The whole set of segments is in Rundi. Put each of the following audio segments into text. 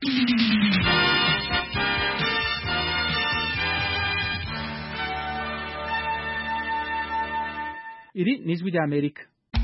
Iri ni ijwi ry'Amerika.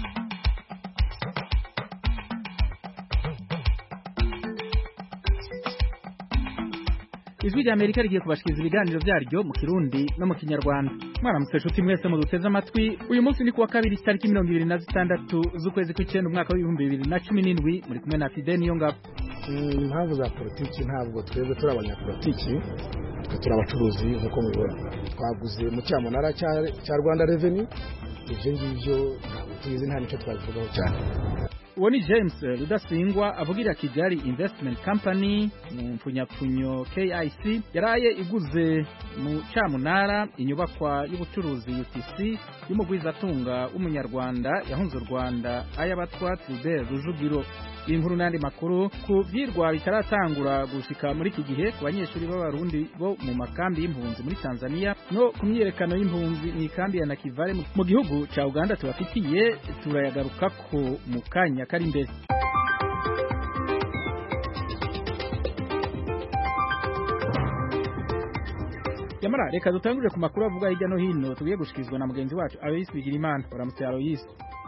Ijwi ry'Amerika rigiye kubashikiriza ibiganiro byaryo mu Kirundi no mu Kinyarwanda. Mwaramutse nshuti mwese mu duteze amatwi. Uyu munsi ni kuwa kabiri tariki 26 z'ukwezi kw'icenda umwaka w'2017 muri kumwe na Fidel Niyongabo. Impamvu za politiki ntabwo twebwe turi abanyapolitiki, turi abacuruzi nk'uko mubibona. Twaguze mu cyamunara cya Rwanda Revenue, ivyo ngivyo ntabwo tuzi, nta nicyo twabivugaho cyane. Uwo ni James Rudasingwa avugira Kigali Investment Company mu mfunyapfunyo KIC yaraye iguze mu cyamunara inyubakwa y'ubucuruzi UTC y'umugwizatunga w'umunyarwanda yahunze u Rwanda ayabatwa Tribert Rujugiro. Inkuru n'andi makuru ku vyirwa bitaratangura gushika muri iki gihe ku banyeshuri b'abarundi bo mu makambi y'impunzi muri Tanzania no ku myiyerekano y'impunzi mu ikambi ya Nakivale mu gihugu ca Uganda tubafitiye turayagarukako mu kanya kari imbere. Yamara reka dutangurire ku makuru avuga hirya no hino tugiye gushikizwa na mugenzi wacu Aloysi Bigirimana. Baramutse Aloysi.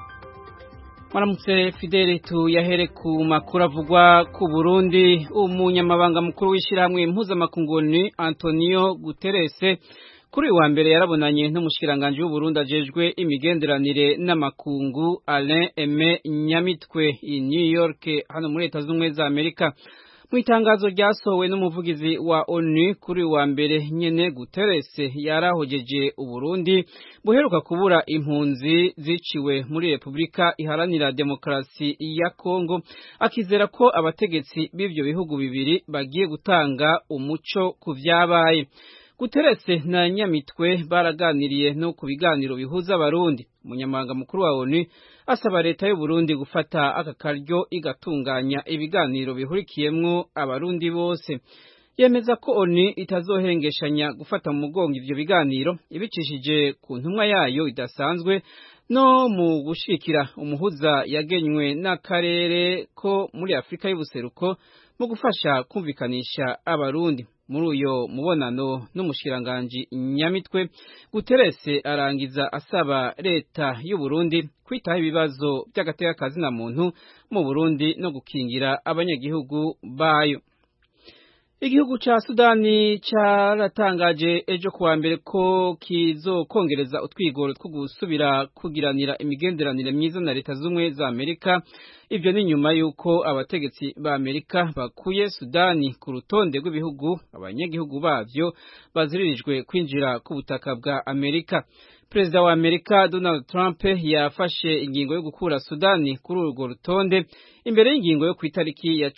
Maramutse Fidele, tuyahere ku makuru avugwa ku Burundi. Umunyamabanga mukuru w'ishyirahamwe mpuzamakungu Antonio Guterres kuri wa mbere yarabonanye n'umushikiranganje w'u Burundi ajejwe imigenderanire n'amakungu Alain Aime Nyamitwe i New York hano muri Leta Zunze Ubumwe za Amerika. Mu itangazo ryasohowe n'umuvugizi wa ONU kuri wa mbere nyene, Guterres yarahojeje u Burundi buheruka kubura impunzi ziciwe muri Republika Iharanira Demokarasi ya Kongo, akizera ko abategetsi b'ivyo bihugu bibiri bagiye gutanga umuco ku vyabaye. Guterres na Nyamitwe baraganiriye no ku biganiro bihuza abarundi. Umunyamabanga mukuru wa ONU asaba leta y'u Burundi gufata aka karyo igatunganya ibiganiro bihurikiyemwo abarundi bose. Yemeza ko ONU itazohengeshanya gufata mu mugongo ivyo biganiro ibicishije ku ntumwa yayo idasanzwe no mu gushikira umuhuza yagenywe n'akarere ko muri Afrika y'ubuseruko mu gufasha kumvikanisha abarundi. Muri uyo mubonano n'umushikiranganje Nyamitwe, Guterres arangiza asaba leta y'u Burundi kwitaho ibibazo by'agateka na muntu mu Burundi no gukingira abanyagihugu bayo. Igihugu ca Sudani cyaratangaje ejo kuwa mbere ko kizokongereza utwigoro two gusubira kugiranira imigenderanire myiza na Leta Zumwe za Amerika. Ivyo ni nyuma yuko abategetsi ba Amerika bakuye Sudani ku rutonde rw'ibihugu abanyagihugu bavyo baziririjwe kwinjira ku butaka bwa Amerika. Perezida wa Amerika Donald Trump yafashe ingingo yo gukura Sudani kuri urwo rutonde imbere y'ingingo yo kwitariki ya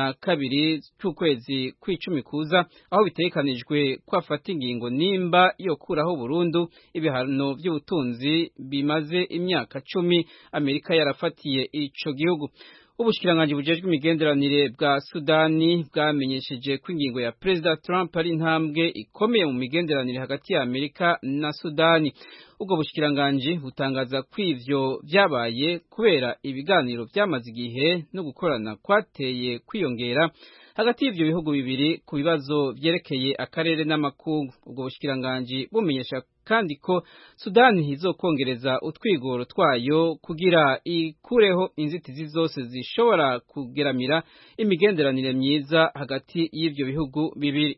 12 cy'ukwezi kw'icumi kuza, aho bitekanijwe kwafata ingingo nimba yo kuraho burundu ibihano by'ubutunzi bimaze imyaka 10 Amerika yarafatiye ico gihugu. Ubushikiranganje bujejwe imigenderanire bwa Sudani bwamenyesheje ko ingingo ya Perezida Trump ari intambwe ikomeye mu migenderanire hagati ya Amerika na Sudani. Ubwo bushikiranganje butangaza ko ivyo vyabaye kubera ibiganiro vyamaze igihe no gukorana kwateye kwiyongera hagati y'ivyo bihugu bibiri ku bibazo vyerekeye akarere n'amakungu. Ubwo bushikiranganje bumenyesha kandi ko Sudani izokongereza utwigoro twayo kugira ikureho inzitizi zose zishobora kugeramira imigenderanire myiza hagati y'ivyo bihugu bibiri.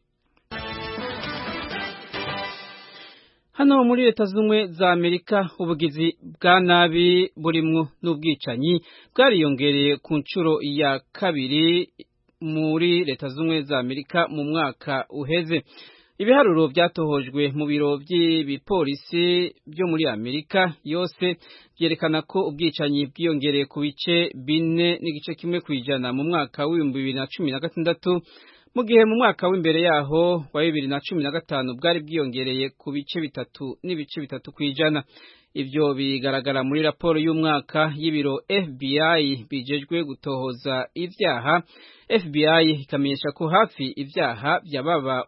Hano muri Leta Zumwe za Amerika, ubugizi bwa nabi burimwo n'ubwicanyi bwariyongereye ku ncuro ya kabiri muri Leta Zumwe za Amerika mu mwaka uheze. Ibiharuro byatohojwe mu biro by'ibipolisi byo muri Amerika yose byerekana ko ubwicanyi bwiyongereye ku bice 4.1% mu mwaka w'2016, mu gihe mu mwaka w'imbere yaho wa 2015 bwari bwiyongereye ku bice 3.3%. Ivyo bigaragara muri raporo y'umwaka y'ibiro FBI bijejwe gutohoza ivyaha. FBI ikamenyesha ko hafi ivyaha byababa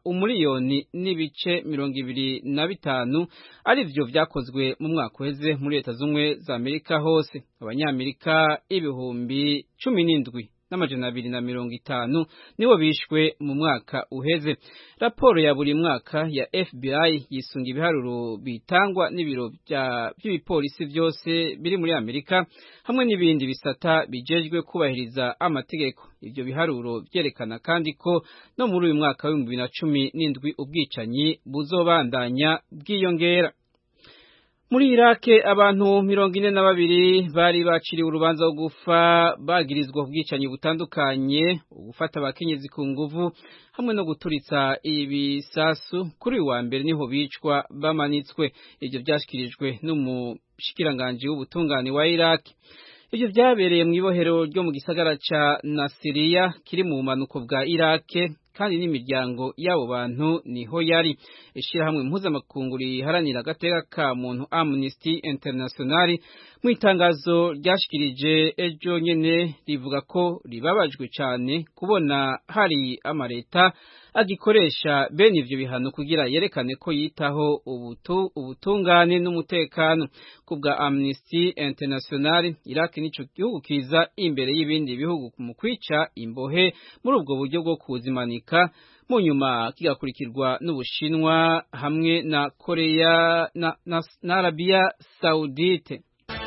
1,225,000 arivyo vyakozwe mu mwaka uheze muri Leta Zumwe za Amerika hose. Abanyamerika ibihumbi 17 250 nibo bishwe mu mwaka uheze. Raporo ya buri mwaka ya FBI yisunga ibiharuro bitangwa n'ibiro by'ibipolisi byose biri muri Amerika hamwe n'ibindi bisata bijejwe kubahiriza amategeko. Ivyo biharuro vyerekana kandi ko no muri uyu mwaka wa 2017 ubwicanyi buzobandanya bwiyongera. Muri Irake abantu 42 bari baciriwe urubanza rwo gufa bagirizwa ubwicanyi butandukanye, gufata abakenyezi ku nguvu hamwe no guturitsa ibisasu. Kuri wa mbere niho bicwa bamanitswe. Ivyo byashikirijwe n'umushikiranganje w'ubutungane wa Irake. Ivyo vyabereye mu ibohero ryo mu gisagara ca Nasiriya kiri mu bumanuko bwa Irake, kandi n'imiryango y'abo bantu niho yari. Ishirahamwe mpuzamakungu riharanira agateka ka muntu Amnesty International mu itangazo ryashikirije ejo nyene rivuga ko ribabajwe cyane kubona hari amareta agikoresha bene ivyo bihano kugira yerekane ko yitaho ubutungane n'umutekano. Kubwa Amnesty International, Iraq nico gihugu kiza imbere y'ibindi bihugu mu kwica imbohe muri ubwo buryo bwo kuzimanika, mu nyuma kigakurikirwa n'Ubushinwa hamwe na Korea na Arabia Saudite.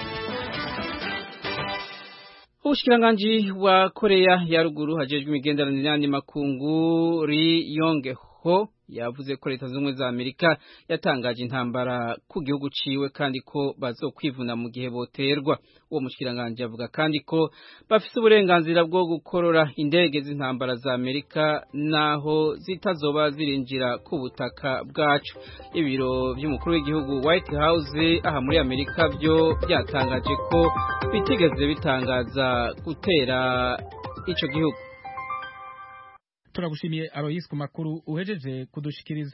Ubushikiranganje wa Korea ya ruguru hajejwe imigenderanire n'andi makungu Ri Yong Ho yavuze ko Leta z'Ubumwe za Amerika yatangaje intambara ku gihugu ciwe kandi ko bazokwivuna mu gihe boterwa. Uwo mushikiranganje avuga kandi ko bafise uburenganzira bwo gukorora indege z'intambara za Amerika naho zitazoba zirinjira ku butaka bwacu. Ibiro by'umukuru w'igihugu White House aha muri Amerika byo byatangaje ko bitigeze bitangaza gutera ico gihugu. Turagushimiye Alois ku makuru uhejeje kudushikiriza.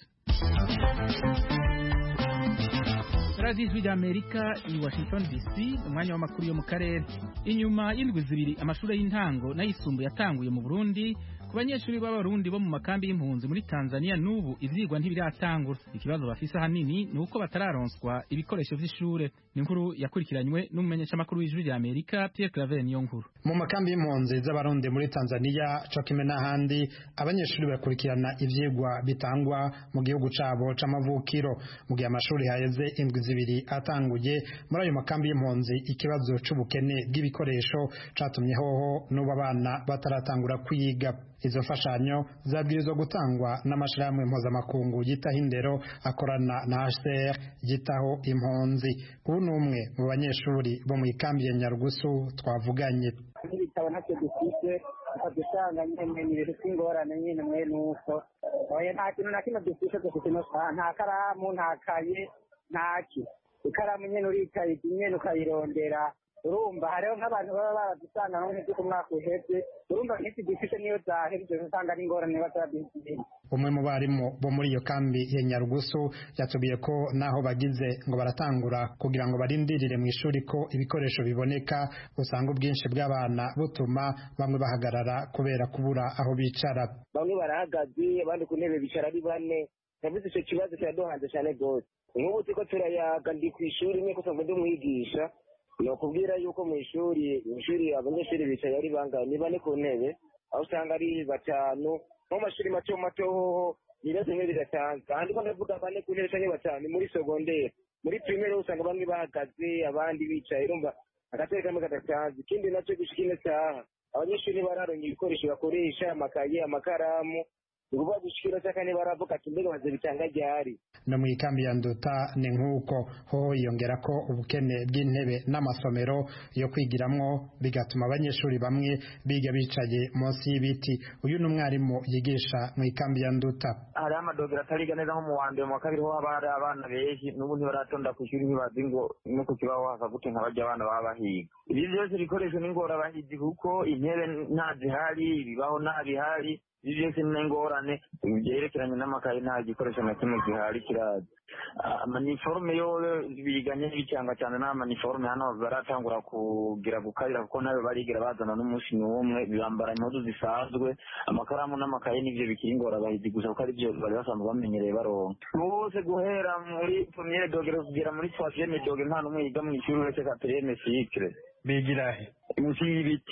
Radio Ijwi ry'Amerika i Washington DC, umwanya w'amakuru yo mu karere. Inyuma y'indwi zibiri amashuri y'intango n'ayisumbuye yatanguye mu Burundi, ku banyeshuri b'abarundi bo mu makambi y'impunzi muri Tanzania n'ubu ivyigwa ntibiratangura. Ikibazo bafise hanini ni uko batararonswa ibikoresho vy'ishure. Ni inkuru yakurikiranywe n'umumenyeshamakuru w'Ijwi ry'Amerika Pierre Claver Niyonkuru. Mu makambi y'impunzi z'abarundi muri Tanzania cokime n'ahandi, abanyeshuri bakurikirana ivyigwa bitangwa mu gihugu cabo c'amavukiro. Mu gihe amashuri haheze indwi zibiri atanguye, muri ayo makambi y'impunzi ikibazo c'ubukene bw'ibikoresho catumye hoho n'ubu abana bataratangura kwiga. Izo mfashanyo zabwirizwa gutangwa n'amashirahamwe mpuzamakungu yitaho indero akorana na HCR yitaho impunzi. Ubu n'umwe mu banyeshuri bo mu ikambi ya Nyarugusu twavuganye. Ibitabo ntacyo dufite, dusanga nyene ibintu by'ingorane nyene mwe nuko oya nta kintu na kimwe dufite nta karamu nta kaye ntaki. Ikaramu nyene urikaye nyene ukayirondera, urumva hariho nk'abantu baba baradusanga nko nk'uko umwaka uheze, urumva nk'iki dufite niyo zahebye usanga ari ingorane batarabizi. Umwe mu barimu bo muri iyo kambi ya Nyarugusu yatubwiye ko naho bagize ngo baratangura kugira ngo barindirire mu ishuri ko ibikoresho biboneka, usanga ubwinshi bw'abana butuma bamwe bahagarara kubera kubura aho bicara. Bamwe barahagaze abandi ku ntebe bicara ari bane. Navuze icyo kibazo kiraduhanze cyane rwose. Nk'ubu turiko turayaga ndi ku ishuri niyo kusanzwe ndi umwigisha, nokubwira yuko mu ishuri abanyeshuri bicaye ari bangahe, ni bane ku ntebe, aho usanga ari batanu. Mu mashuri mato mato hoho ibibazo bimwe biratanzwe, ahandi ko ndavuga bane ku ntebe canke batanu muri segondere. Muri primaire usanga bamwe bahagaze abandi bicaye, urumva agateka kamwe kadatanzwe. Ikindi naco gushika ino saha abanyeshuri bararonka ibikoresho bakoresha, amakaye, amakaramu, ububa gushikira cyakane baravuga ati mbega baze bitanga ryari. No mu ikambi ya Nduta ni nk'uko hoho yongera ko ubukene bw'intebe n'amasomero yo kwigiramwo bigatuma abanyeshuri bamwe biga bicaye munsi y'ibiti. Uyu n'umwarimu yigisha mu ikambi ya Nduta. Hari amadogera atariga neza nko mu wa mbere mu wa kabiri ho abari abana benshi n'ubu ntibaratonda ku ishuri ntibazi ngo no ku kibaho hasa gute nk'abajya abana baba bahiga. Ibi byose bikoresho n'ingora bahizi kuko intebe nta zihari, ibibaho nta bihari. Byose n'ingorane byerekeranye n'amakaye nta gikoresho na kimwe gihari kiraza. Amaniforme yo biganye n'ibicanga cyane n'amaniforme hano baratangura kugira gukarira kuko nayo barigira bazana n'umushi n'umwe bambara impuzu zisanzwe, amakaramu n'amakaye n'ivyo bikiri ingora bahizi gusa kuko ari byo bari basanzwe bamenyereye baronka. Bose guhera muri première dogere kugera muri troisième dogere nta n'umwe yiga mu ishuri uretse quatrième cycle. Bigira he? Munsi y'ibiti.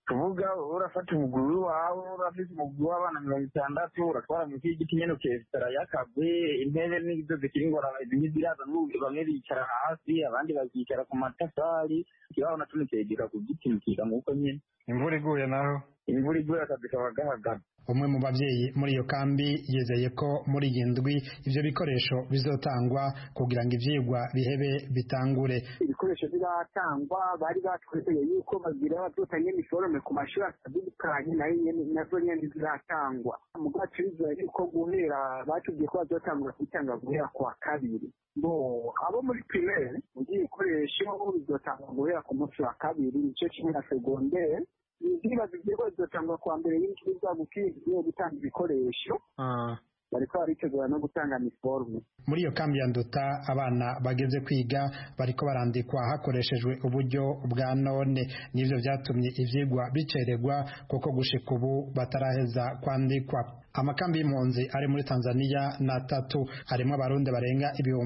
tuvuga urafata umuguru wawe urafise umuguru w'abana 60 uratwara mu y'igiti nyene ukesitara yakagwe intebe n'izo zikiri ingorabahizi ntiziraza bamwe bicara hasi abandi bakicara ku matafari kibaho na tuni kegera ku giti mukiga nk'uko nyene imvura iguye naho imvura iguye akazi kaba gahagaze. Umwe mu bavyeyi muri iyo kambi yizeye ko muri iyi ndwi ivyo bikoresho bizotangwa kugira ngo ivyigwa bihebe bitangure. Ibikoresho biratangwa bari batweteye yuko bagira bazotanye imiforome ku mashuri atandukanye nazo nyene ziratangwa mu gace yuko guhera batubwiye ko bazotangura kubitanga guhera kwa kabiri abo muri primaire mu bikoresho bizotangwa guhera ku munsi wa kabiri nico kimwe na secondaire ibibazo byego bizotangwa kwa mbere y'inkiza gukiye gutanga ibikoresho bariko baritegura no gutanga uniforme. Muri iyo kambi ya Nduta abana bageze kwiga bariko barandikwa hakoreshejwe uburyo bwa none nivyo vyatumye ivyigwa bicererwa kuko gushika ubu bataraheza kwandikwa. Amakambi y'impunzi ari muri Tanzania na 3 harimo abarundi barenga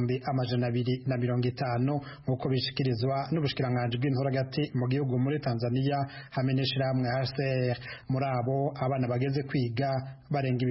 250 nkuko bishikirizwa n'ubushikiranganje bw'intoragati mu gihugu muri Tanzania hamwe n'ishirahamwe HCR. Muri abo abana bageze kwiga barenga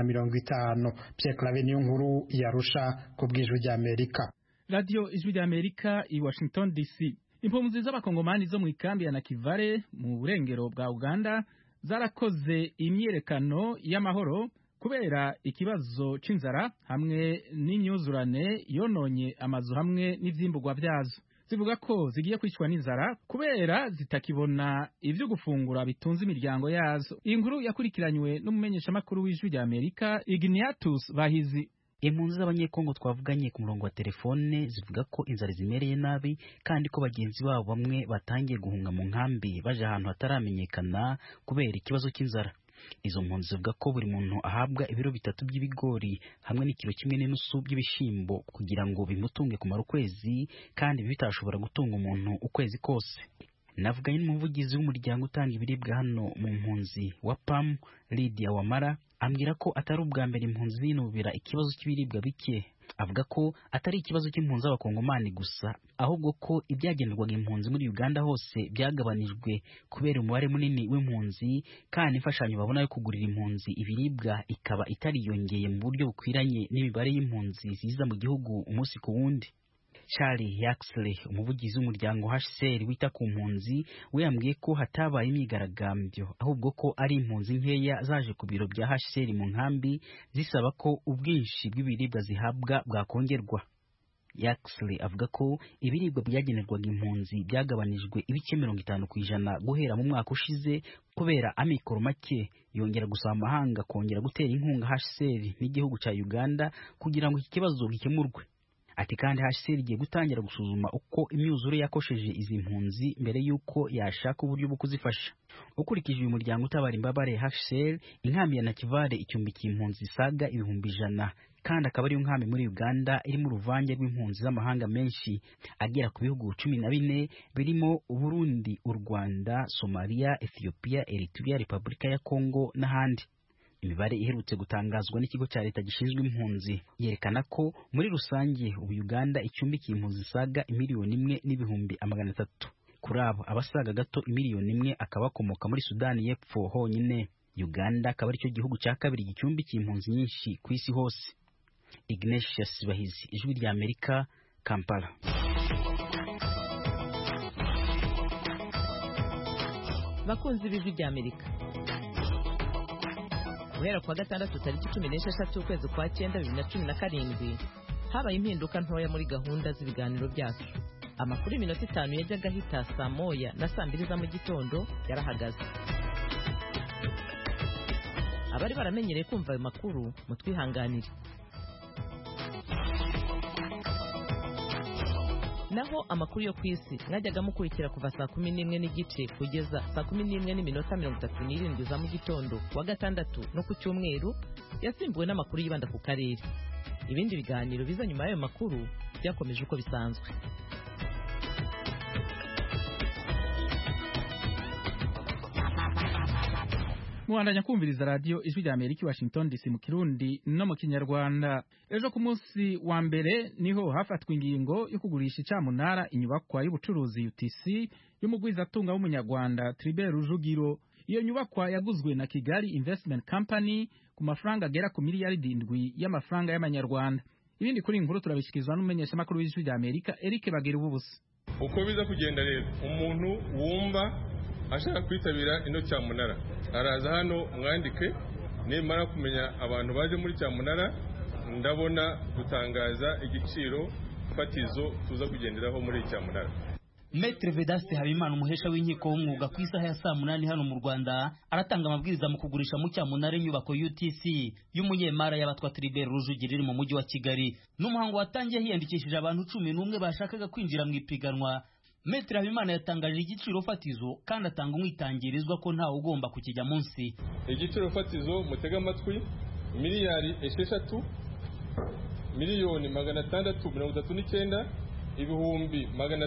150. Pierre Claver niyo nkuru yarusha ku bw'ijwi rya Amerika. Radio Ijwi rya Amerika i Washington DC. Impunzi z'abakongomani zo mu ikambi ya Nakivale mu burengero bwa Uganda zarakoze imyerekano y'amahoro kubera ikibazo c'inzara hamwe n'imyuzurane yononye amazu hamwe n'ivyimburwa vyazo. Zivuga ko zigiye kwicwa n'inzara kubera zitakibona ivyo gufungura bitunze imiryango yazo. Iyi nkuru yakurikiranywe n'umumenyesha makuru w'Ijwi rya Amerika Ignatius Bahizi. Impunzi z'abanyekongo twavuganye ku murongo wa telefone zivuga ko inzara zimereye nabi kandi ko bagenzi babo bamwe batangiye guhunga mu nkambi baje ahantu hataramenyekana kubera ikibazo cy'inzara. Izo mpunzi zivuga ko buri muntu ahabwa ibiro 3 by'ibigori hamwe n'ikiro 1.5 by'ibishimbo kugira ngo bimutunge kumara ukwezi kandi bitashobora gutunga umuntu ukwezi kose. Navuganye n'umuvugizi w'umuryango utanga ibiribwa hano mu mpunzi wa PAM Lydia Wamara ambwira ko atari ubwa mbere impunzi zinubira ikibazo cy'ibiribwa bike. Avuga ko atari ikibazo cy'impunzi z'abakongomani gusa ahubwo ko ibyagenerwaga impunzi muri Uganda hose byagabanijwe kubera umubare munini w'impunzi kandi imfashanyo babona yo kugurira impunzi ibiribwa ikaba itariyongeye mu buryo bukwiranye n'imibare y'impunzi ziza mu gihugu umunsi ku wundi. Charlie Yaxley umuvugizi w'umuryango HCR wita ku mpunzi we yambwiye ko hatabaye imyigaragambyo ahubwo ko ari impunzi nkeya zaje ku biro bya HCR mu nkambi zisaba ko ubwinshi bw'ibiribwa zihabwa bwakongerwa. Yaxley avuga ko ibiribwa byagenerwaga impunzi byagabanijwe ibice 50% guhera mu mwaka ushize kubera amikoro make. Yongera gusaba amahanga kongera gutera inkunga HCR n'igihugu cya Uganda kugira ngo iki kibazo gikemurwe. Ati kandi HCR igiye gutangira gusuzuma uko imyuzure yakosheje izi mpunzi mbere yuko yashaka uburyo bwo kuzifasha. Ukurikije uyu muryango utabara imbabare HCR, inkambi ya Nakivale icyumbikiye impunzi saga 100,000 kandi akaba ari inkambi muri Uganda iri mu ruvange rw'impunzi z'amahanga menshi agera ku bihugu 14 birimo Burundi, u Rwanda, Somalia, Ethiopia, Eritrea, Repubulika ya Kongo n'ahandi. Imibare iherutse gutangazwa n'ikigo cya leta gishinzwe impunzi yerekana ko muri rusange ubu Uganda icyumbikiye impunzi saga 1,300,000. Kuri abo abasaga gato 1,000,000 akabakomoka muri Sudani y'Epfo honyine. Uganda akaba aricyo gihugu cya kabiri gicyumbikiye impunzi nyinshi ku isi hose. Ignatius Bahizi, Ijwi rya Amerika, Kampala. Bakunzi b'Ijwi rya Amerika, guhera kwa gatandatu tariki 16 ukwezi kwa 9 2017 habaye impinduka ntoya muri gahunda z'ibiganiro byacu. Amakuru y'iminota 5 yajyaga ahita saa moya na saa 2 za mu gitondo yarahagaze. Abari baramenyereye kumva ayo makuru mutwihanganire. Naho amakuru yo kwisi mwajyaga mukurikira kuva saa 11:15 kugeza saa 11:37 za mu gitondo wa gatandatu no ku cyumweru yasimbuwe n'amakuru yibanda ku karere. Ibindi biganiro biza nyuma y'ayo makuru byakomeje uko bisanzwe. Muandanya kumviriza radio Ijwi rya Amerika Washington DC mu Kirundi no mu Kinyarwanda. Ejo ku munsi wa mbere niho hafatwa ingingo yo kugurisha icamunara inyubakwa y'ubucuruzi UTC y'umugwizatunga w'umunyarwanda Tribert Rujugiro. Iyo nyubakwa yaguzwe na Kigali Investment Company ku mafaranga agera ku miliyaridi 7 y'amafaranga y'amanyarwanda. Ibindi kuri inkuru turabishyikirizwa n'umumenyeshamakuru w'ijwi rya Amerika Eric Bagirububusa. Uko biza kugenda rero, umuntu wumva ashaka kwitabira ino cyamunara araza hano mwandike, nimara kumenya abantu baje muri cyamunara ndabona gutangaza igiciro fatizo tuza kugenderaho muri cyamunara. Maître Vedaste Habimana umuhesha w'inkiko w'umwuga ku isaha ya 8 hano mu Rwanda aratanga amabwiriza mu kugurisha mu cyamunara inyubako UTC y'umunyemara y'abatwa Tribert Rujugiro iri mu mujyi wa Kigali. N'umuhango watangiye hiyandikishije abantu 11 bashakaga kwinjira mu ipiganwa. Maître Habimana yatangaje igiciro fatizo kandi atanga umwitangirizwa ko ntawe ugomba kukijya munsi. Igiciro fatizo mutega amatwi miliyari 6 miliyoni 639 ibihumbi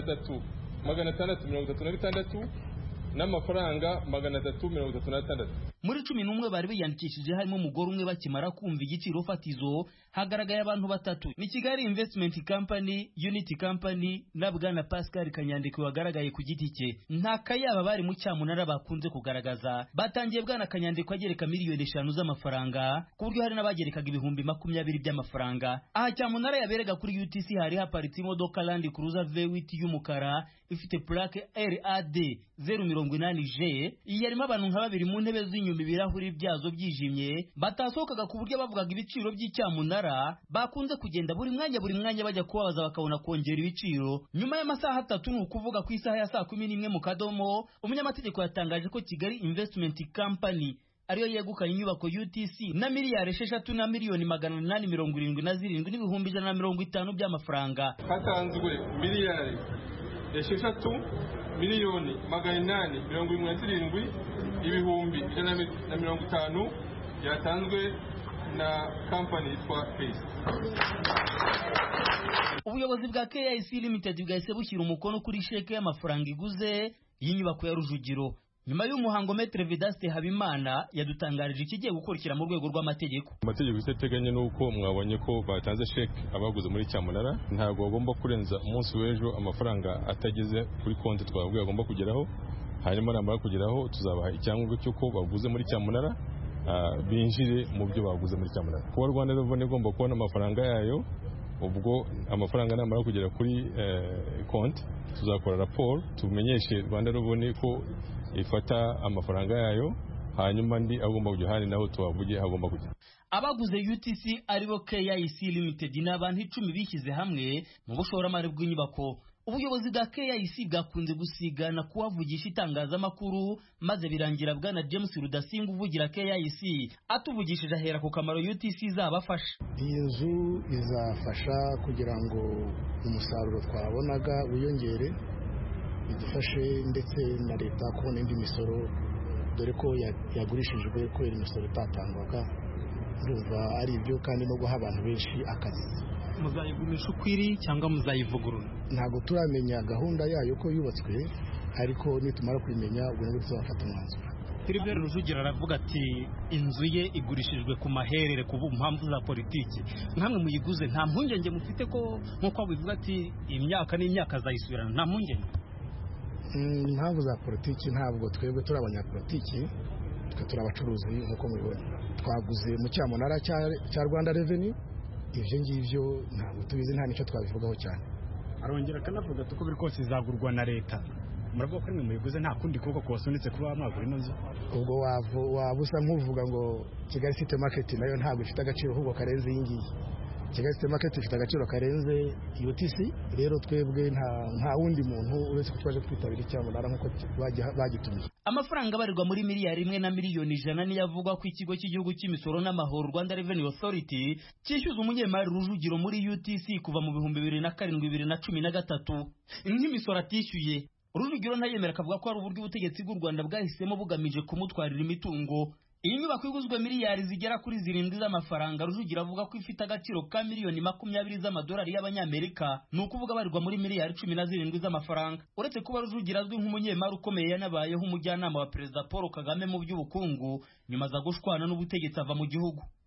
336 n'amafaranga 336. Muri 11 bari biyandikishije harimo umugore umwe. Bakimara kumva igiciro fatizo hagaragaye abantu batatu: ni Kigali Investment Company, Unity Company na Bwana Pascal Kanyandekwe wagaragaye ku giti cye. Nta kayaba bari mu cyamunara bakunze kugaragaza. Batangiye Bwana Kanyandekwe agereka miliyoni 5 z'amafaranga ku buryo hari n'abagerekaga ibihumbi 20 by'amafaranga. Aha cyamunara yaberega kuri UTC hari haparitse imodoka Land Cruiser V8 y'umukara ifite plaque RAD 080G. Yarimo abantu nka babiri mu ntebe z'inyuma, ibirahuri byazo byijimye, batasohokaga ku buryo bavugaga ibiciro by'icyamunara. Bakunze kugenda buri mwanya bajya kubabaza bakabona kongera ibiciro. Nyuma y'amasaha 3 ni ukuvuga ku isaha ya 11 mu kadomo, umunyamategeko yatangaje ko Kigali Investment Company ariyo yegukanye inyubako UTC na miliyari 6 na miliyoni 877 n'ibihumbi 150 by'amafaranga. Hatanzwe miliyari 6 miliyoni 877 ibihumbi 150 yatanzwe na company yitwa Pace. Ubuyobozi bwa KIC Limited bwahise bushyira umukono kuri sheke y'amafaranga iguze y'inyubako ya Rujugiro. Nyuma y'umuhango Maître Vedaste Habimana yadutangarije ikigiye gukurikira mu rwego rw'amategeko. Amategeko iteganya nuko mwabonye ko batanze sheke abaguze muri cyamunara, ntabwo bagomba kurenza umunsi w'ejo amafaranga atageze kuri konti twabwiye agomba kugeraho. Hanyuma namara kugeraho tuzabaha icyangombwa cy'uko baguze muri cyamunara binjire mu byo baguze muri cyamunara. Kuba Rwanda Revenue igomba kubona amafaranga yayo, ubwo amafaranga namara kugera kuri konti tuzakora raporo tumenyeshe Rwanda Revenue ko ifata amafaranga yayo, hanyuma ndi agomba kujya handi naho tubavuge agomba kujya. Abaguze UTC aribo KIC Limited n'abantu 10 bishyize hamwe mu bushoramari bw'inyubako. Ubuyobozi bwa KIC bwakunze gusigana kuwavugisha itangazamakuru, maze birangira Bwana James Rudasinga uvugira KIC atuvugishije ahera ku kamaro UTC izabafasha. Iyi nzu izafasha kugira ngo umusaruro twabonaga wiyongere, idufashe ndetse na leta kubona indi misoro, dore ko yagurishijwe kubera imisoro itatangwaga. Ndumva ari ibyo, kandi no guha abantu benshi akazi. Muzayigumisha ukwiri cyangwa muzayivugurura? Ntabwo turamenya gahunda yayo ko yubatswe, ariko nitumara kubimenya ubwo nibwo tuzafata umwanzuro. Tribert Rujugiro aravuga ati inzu ye igurishijwe ku maherere ku mpamvu za politiki. Nkamwe muyiguze nta mpungenge mufite ko nkuko bivuga ati imyaka n'imyaka azayisubirana? Nta mpungenge? Impamvu za politiki ntabwo twebwe turi abanyapolitiki, twe turi abacuruzi nk'uko mubibona. Twaguze mu cyamunara cya Rwanda Revenue, ibyo ngibyo ntabwo tubizi, nta nicyo twabivugaho cyane. Arongera akanavuga ati uko biri kose izagurwa na leta. Muravuga ko nimwe muyiguze nta kundi kuboko kwasunitse kuba mwagura ino nzu? Ubwo waba usa nk'uvuga ngo Kigali City Market nayo ntabwo ifite agaciro ahubwo karenze iyi ngiyi. Kigali City Market ifite agaciro karenze UTC, rero twebwe nta wundi muntu uretse ko twaje kwitabira icyamunara nk'uko bagitumye. Amafaranga barirwa muri miliyari 1 na miliyoni 100 niyo avugwa ku ikigo cy'igihugu cy'imisoro n'amahoro Rwanda Revenue Authority cyishyuza umunyemari Rujugiro muri UTC kuva mu 2007-2013. Nk'imisoro atishyuye, Rujugiro ntayemera, akavuga ko ari uburyo ubutegetsi bw'u Rwanda bwahisemo bugamije kumutwarira imitungo. Iyi nyubako iguzwe miliyari zigera kuri 7 z'amafaranga. Rujugiro avuga ko ifite agaciro ka miliyoni 20 z'amadolari y'abanyamerika, ni ukuvuga barirwa muri miliyari 17 z'amafaranga. Uretse kuba Rujugiro azwi nk'umunyemari ukomeye, yanabayeho umujyanama wa Perezida Paul Kagame mu by'ubukungu, nyuma za gushwana n'ubutegetsi ava mu gihugu.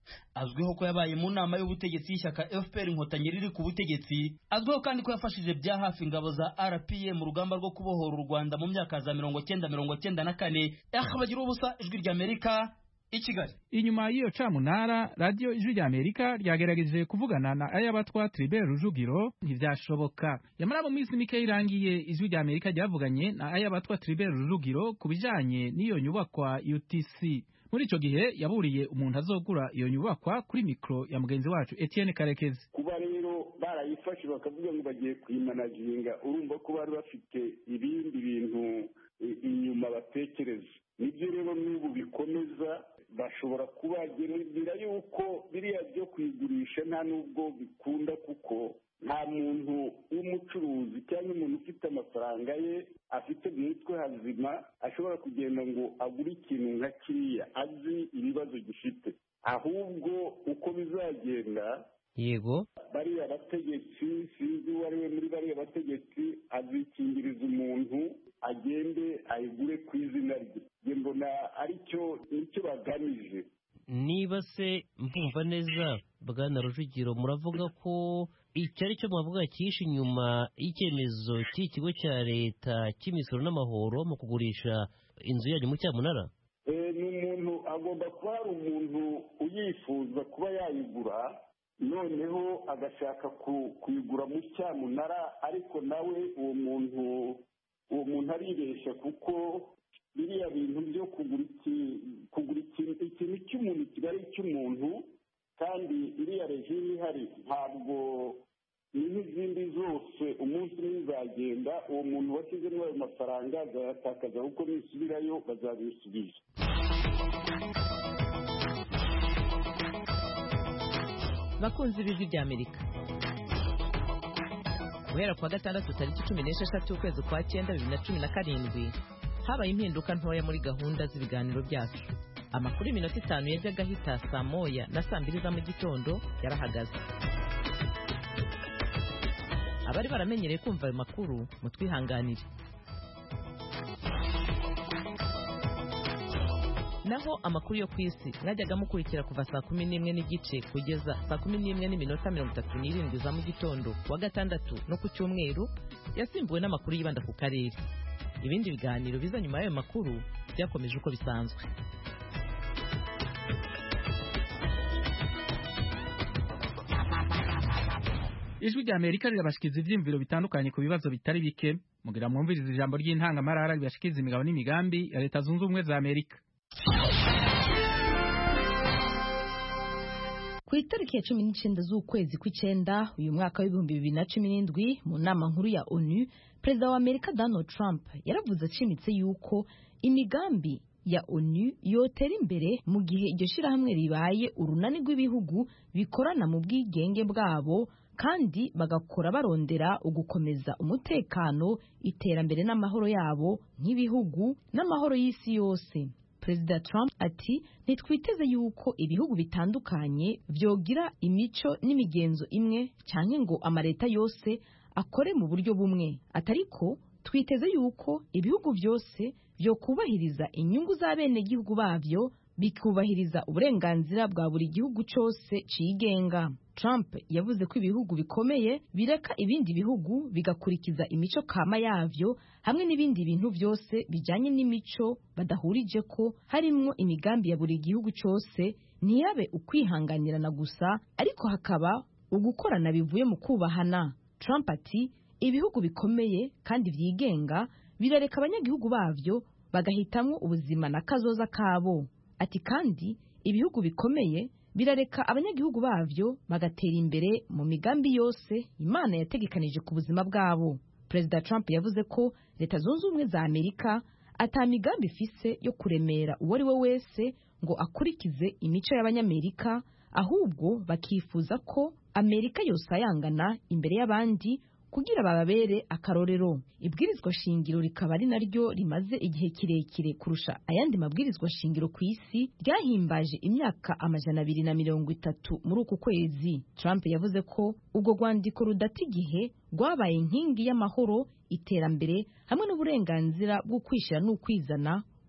azwiho ko yabaye mu nama y'ubutegetsi y'ishyaka FPR Inkotanyi riri ku butegetsi, azwiho kandi ko yafashije bya hafi ingabo za RPA mu rugamba rwo kubohora u Rwanda mu myaka za 1994. Bagira ubusa, Ijwi ry'Amerika i Kigali. Inyuma y'iyo camunara, radio Ijwi ry'Amerika ryagerageje kuvugana na Ayabatwa Tribert Rujugiro ntivyashoboka. Yamara mu minsi mike irangiye, Ijwi ry'Amerika ryavuganye na Ayabatwa Tribert Rujugiro kubijanye n'iyo nyubakwa UTC. Muri ico gihe yaburiye umuntu azogura iyo nyubakwa kuri mikro ya mugenzi wacu Etienne Karekezi. Kuba rero barayifashe bakavuga ngo bagiye kuyimanaginga, urumva ko bari bafite ibindi bintu inyuma batekereza. Nibyo rero n'ubu bikomeza, bashobora kubagerera yuko biriya byo kuyigurisha nta nubwo bikunda, kuko nta muntu w'umucuruzi cyangwa umuntu ufite amafaranga ye afite mu mutwe hazima ashobora kugenda ngo agure ikintu nka kiriya azi ibibazo gifite. Ahubwo uko bizagenda, yego, bariya bategetsi, sinzi uwo ari we muri bariya bategetsi, azikingiriza umuntu agende ayigure ku izina rye. Nge mbona aricyo nicyo bagamije. Niba se mvumva neza, Bwana Rujugiro, muravuga ko icyo ari cyo mwavuga cyihishe inyuma y'icyemezo cy'ikigo cya leta cy'imisoro n'amahoro mu kugurisha inzu yanyu mu cyamunara? Ni umuntu, agomba kuba hari umuntu uyifuza kuba yayigura, noneho agashaka kuyigura mu cyamunara, ariko nawe uwo muntu aribeshya, kuko biriya bintu byo kugura ikintu cy'umuntu kiba ari icy'umuntu, kandi iriya regime ihari ntabwo ni nk'izindi zose. Umunsi umwe izagenda, uwo muntu washyizemo ayo mafaranga azayatakaza, kuko nisubirayo bazabisubiza. Bakunzi b'Ijwi ry'Amerika, guhera kuwa gatandatu tariki 16 ukwezi kwa 9 2017 habaye impinduka ntoya muri gahunda z'ibiganiro byacu. Amakuru y'iminota 5 yajyaga ahita saa moya na saa 2 za mu gitondo yarahagaze. Abari baramenyereye kumva ayo makuru mutwihanganire. Naho amakuru yo ku isi mwajyaga mukurikira kuva saa 11 n'igice kugeza saa 11 n'iminota 37 za mu gitondo kuwa gatandatu no ku cyumweru, yasimbuwe n'amakuru yibanda ku karere. Ibindi biganiro biza nyuma y'ayo makuru byakomeje uko bisanzwe. Ijwi ry'Amerika rirabashikiza ivyimviro bitandukanye ku bibazo bitari bike. Mugira mwumviriza ijambo ry'intangamarara ribashikiza imigabo n'imigambi ya Leta Zunze Ubumwe za Amerika. Ku itariki ya 19 z'ukwezi kw'icenda uyu mwaka w'2017 mu nama nkuru ya ONU, Perezida wa Amerika Donald Trump yaravuze acimitse yuko imigambi ya ONU yotera imbere mu gihe iryo shirahamwe ribaye urunani rw'ibihugu bikorana mu bwigenge bwabo, kandi bagakora barondera ugukomeza umutekano, iterambere n'amahoro yabo nk'ibihugu n'amahoro y'isi yose. Perezida Trump ati, ntitwiteze yuko ibihugu bitandukanye vyogira imico n'imigenzo imwe canke ngo amareta yose akore mu buryo bumwe. Atariko twiteze yuko ibihugu vyose vyo kubahiriza inyungu z'abenegihugu bavyo, bikubahiriza uburenganzira bwa buri gihugu cyose cigenga. Trump yavuze ko ibihugu bikomeye bireka ibindi bihugu bigakurikiza imico kama yavyo, hamwe n'ibindi bintu byose bijanye n'imico badahurije ko, harimwo imigambi ya buri gihugu cyose, ntiyabe ukwihanganirana gusa, ariko hakaba ugukorana bivuye mu kubahana. Trump ati, ibihugu bikomeye kandi vyigenga birareka abanyagihugu bavyo bagahitamwo ubuzima na kazoza kabo. Ati kandi ibihugu bikomeye birareka abanyagihugu bavyo bagatera imbere mu migambi yose Imana yategekanije ku buzima bwabo. Perezida Trump yavuze ko Leta Zunze Ubumwe za Amerika ata migambi ifise yo kuremera uwo ari we wese ngo akurikize imico y'abanyamerika, ahubwo bakifuza ko Amerika yosayangana imbere y'abandi kugira bababere akarorero. Ibwirizwa shingiro rikaba ari naryo rimaze igihe kirekire kurusha ayandi mabwirizwa shingiro ku isi, ryahimbaje imyaka 230 muri uku kwezi. Trump yavuze ko ubwo rwandiko rudata igihe rwabaye inkingi y'amahoro, iterambere hamwe n'uburenganzira bwo kwishira n'ukwizana ku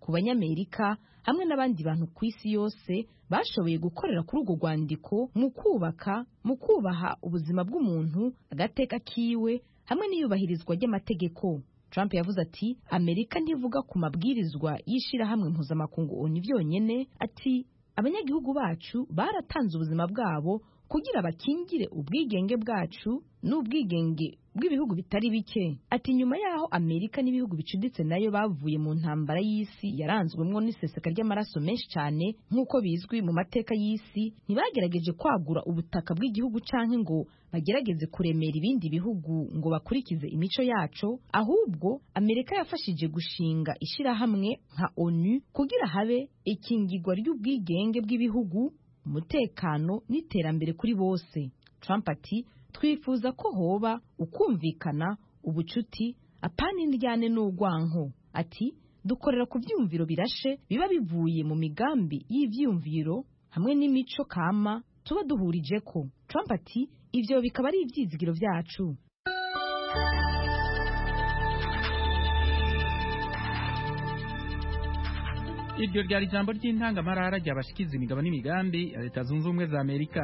ku banyamerika hamwe n'abandi bantu ku isi yose bashoboye gukorera kuri urwo rwandiko mu kubaha ubuzima bw'umuntu, agateka kiwe hamwe n'iyubahirizwa ry'amategeko. Trump yavuze ati Amerika ntivuga ku mabwirizwa y'ishirahamwe mpuzamakungu ONU byonyene, ati abanyagihugu bacu baratanze ubuzima bwabo kugira bakingire ubwigenge bwacu n'ubwigenge bw'ibihugu bitari bike. Ati nyuma yaho Amerika n'ibihugu bicuditse nayo bavuye mu ntambara y'isi yaranzwemwo n'iseseka ry'amaraso menshi cyane nk'uko bizwi mu mateka y'isi, ntibagerageje kwagura ubutaka bw'igihugu canke ngo bagerageze kuremera ibindi bihugu ngo bakurikize imico yacu, ahubwo Amerika yafashije gushinga ishirahamwe nka ONU kugira habe ikingirwa ry'ubwigenge bw'ibihugu, umutekano n'iterambere kuri bose. Trump ati twifuza ko hoba ukumvikana, ubucuti, apana indyane n'urwanko. Ati dukorera ku byumviro birashe biba bivuye mu migambi y'ivyumviro hamwe n'imico kama tuba duhurije ko. Trump ati ivyo bikaba ari ivyizigiro vyacu. Iryo ryari ijambo ry'intangamarara ryabashikiza imigabo n'imigambi ya Leta Zunze Ubumwe za Amerika.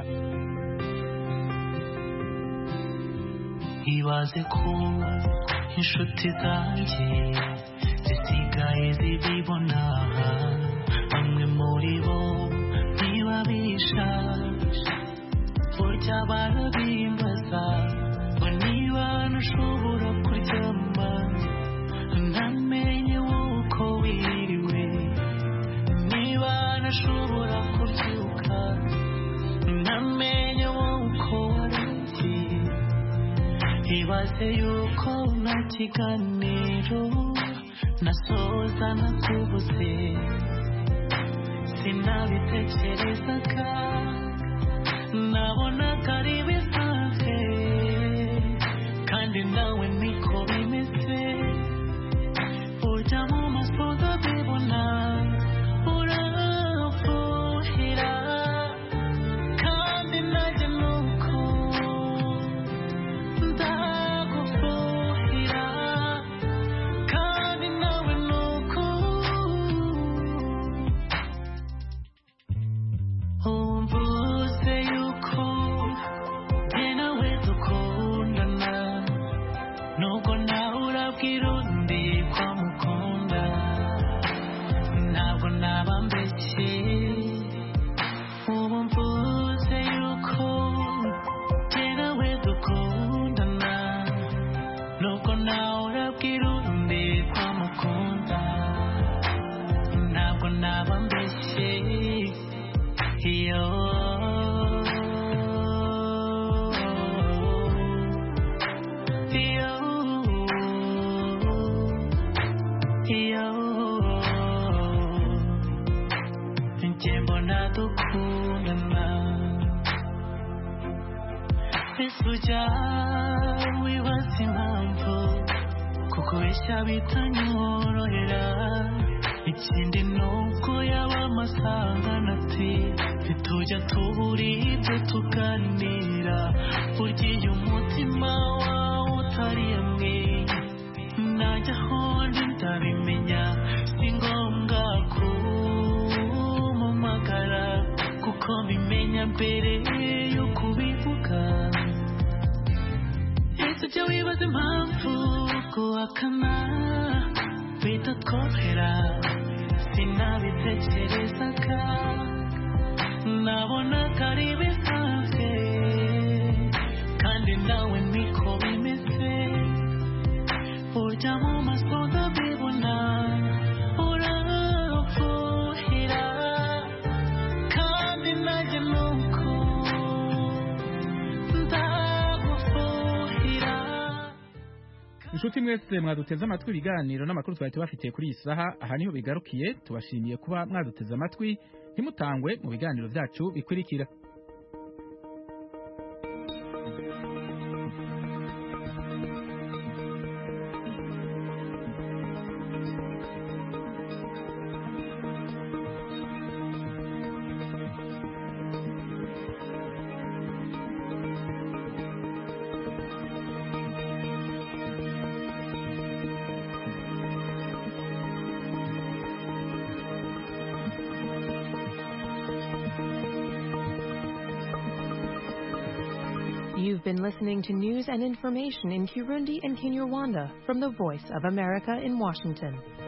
Ibaze ko inshuti zanjye zisigaye zibibona, bamwe muri bo ntibabisha, burya barabimbaza ngo niba ntushobora kuryama ntamenye uko wiriwe, niba ntashobora kubyuka ntamenye uko warugiye. Ibaze yuko nta kiganiro nasoza nakubuze, sinabitekerezaga nabonaga ari bisanzwe, kandi nawe niko bimeze, ujya mu maso ndabibona urafuhira, kandi nanjye nuko ndagufuhira, kandi nawe nuko umvuze yuko njye nawe dukundana, nubwo nawe urabwira undi ko mukunda, ntabwo naba mbeshye. Ubu mvuze yuko njye nawe dukundana, nubwo nawe urabwira undi ko mukunda, ntabwo naba mbeshye. Iyo njye mbona dukundana, ese ujya wibaza impamvu kukubeshya bitanyorohera, ikindi nuko yaba amasangano ati ntitujya tubura ibyo tuganira, ugiye umutima wawe utari hamwe, najya ahondi ndabimenya, si ngombwa kumumagara kuko mbimenya mbere yo kubivuga. Ese ujya wibaza impamvu guhakana bitatworohera, sinabitekerezaga nabonaga ari bisanzwe, kandi nawe niko bimeze, ujya mu maso ndabibona urafuhira, kandi nanjye nuko ndagufuhira. Inshuti mwese mwaduteze amatwi ibiganiro n'amakuru twari tubafitiye kuri iyi saha, aha niho bigarukiye. Tubashimiye kuba mwaduteze amatwi, ntimutangwe mu biganiro byacu bikurikira. You've been listening to news and information in Kirundi and Kinyarwanda from the Voice of America in Washington.